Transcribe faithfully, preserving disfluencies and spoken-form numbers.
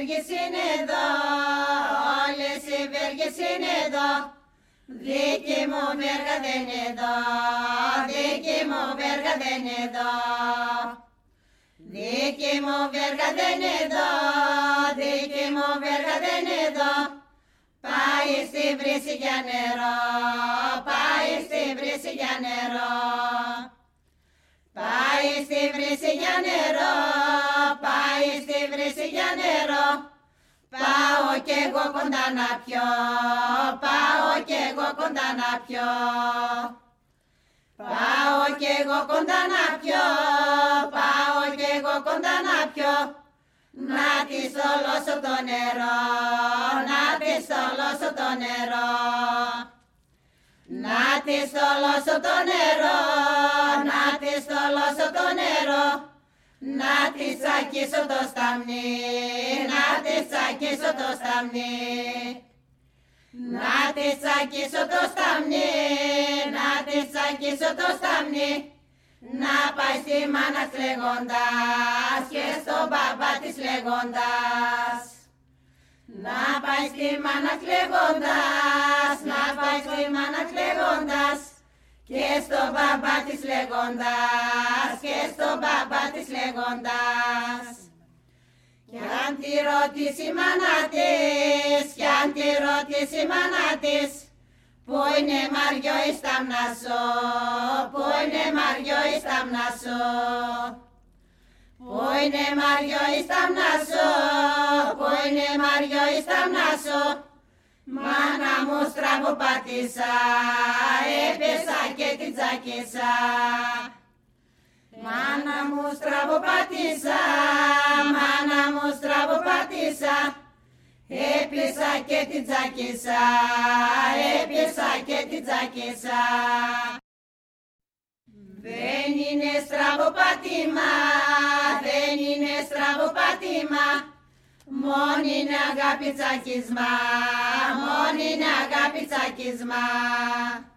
βέργες είναι εδώ, όλες οι βέργες είναι εδώ. Δική μου βέργα δεν είναι εδώ, δική μου βέργα δεν είναι εδώ. Δική μου βέργα δεν είναι εδώ, δική μου βέργα δεν είναι εδώ. Πάει στη βρύση για νερό, πάει στη βρύση για νερό. Πάει στη βρύση για νερό, πάει στη βρύση για νερό. Πάω κι εγώ κοντά να πιω, πάω κι εγώ κοντά να πιω. Πάω κι εγώ κοντά να πιω, πάω κι εγώ κοντά να πιω. Να της θολώσω το νερό, να της θολώσω το νερό. Να της θολώσω το νερό, να της θολώσω το νερό. Να της τσακίσω το σταμνί, να της τσακίσω το σταμνί. Να της τσακίσω το σταμνί, να της τσακίσω το σταμνί. Να πάει στη μάνα της λέγοντας και στον μπαμπά της λέγοντας. Να πάει στη μάνα της λέγοντας, να πάει στη μάνα της λέγοντας. Και στον μπαμπά της λέγοντας, και στον μπαμπά της λέγοντας. Κι αν τη ρωτήσει η μάνα της, κι αν τη ρωτήσει η μάνα της, πού είναι Μαριό η σταμνάσο, πού είναι Μαριό η σταμνάσο. Πού είναι Μαριό η σταμνάσο, πού είναι Μαριό η σταμνάσο. Μάνα μου στραβοπάτησα, έπεσα και την τσάκισα. Μάνα μου στραβοπάτησα, μάνα μου στραβοπάτησα. Έπεσα και την τσάκισα, έπεσα και την τσάκισα. Δεν είναι στραβοπάτημα, δεν είναι στραβοπάτημα. Μόνη είναι αγάπη τσακισμά, μόνη είναι αγάπη τσακισμά.